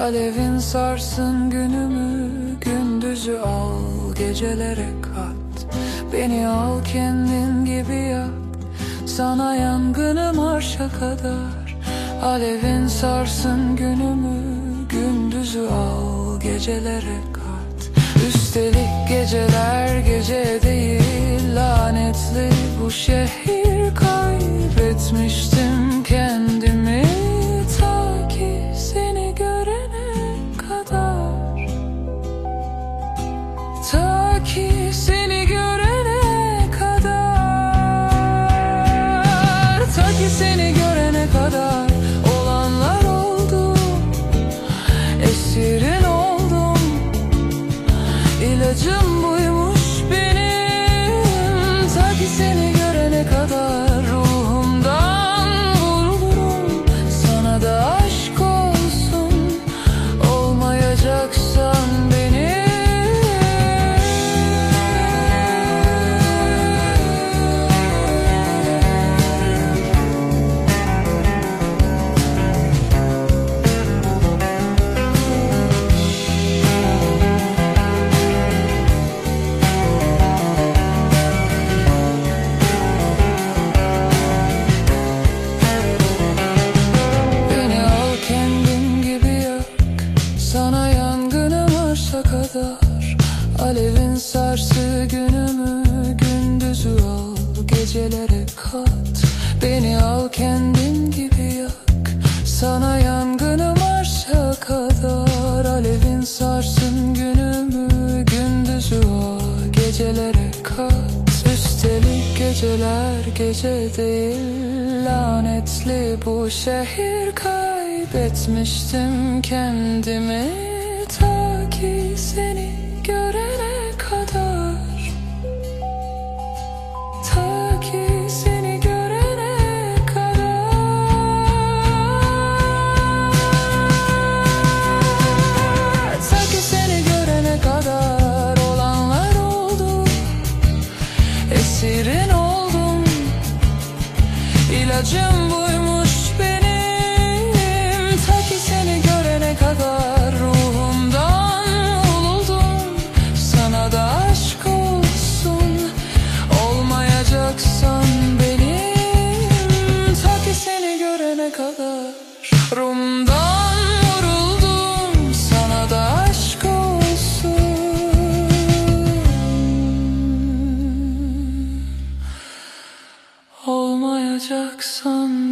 Alevin sarsın günümü, gündüzü al, gecelere kat. Beni al kendin gibi yak, sana yangınım arşa kadar. Alevin sarsın günümü, gündüzü al, gecelere kat. Üstelik geceler gece değil, lanetli bu şehir. Kaybetmiştim kendimi ta ki seni görene kadar. Ta ki seni görene kadar. Ta ki seni görene kadar olanlar oldu. Esirin oldum, ilacım buymuş benim. Ta ki seni görene kadar ruhumdan vurulurum. Sana da aşk olsun, olmayacaksan benim. Sana yangınım arşa kadar. Alevin sarsı günümü, gündüzü al, gecelere kat. Beni al kendin gibi yak, sana yangınım arşa kadar. Alevin sarsın günümü, gündüzü al, gecelere kat. Üstelik geceler gece değil, lanetli bu şehir. Kaybetmiştim kendimi ta ki seni görene kadar. Ta ki seni görene kadar. Ta ki seni görene kadar olanlar oldu. Esirin oldum, ilacım buymuş benim. Ta ki seni görene kadar ruhumdan vuruldum. Sana da aşk olsun, olmayacaksan benim. Ta ki seni görene kadar ruhumdan vuruldum. Sana da aşk olsun, olmayacaksan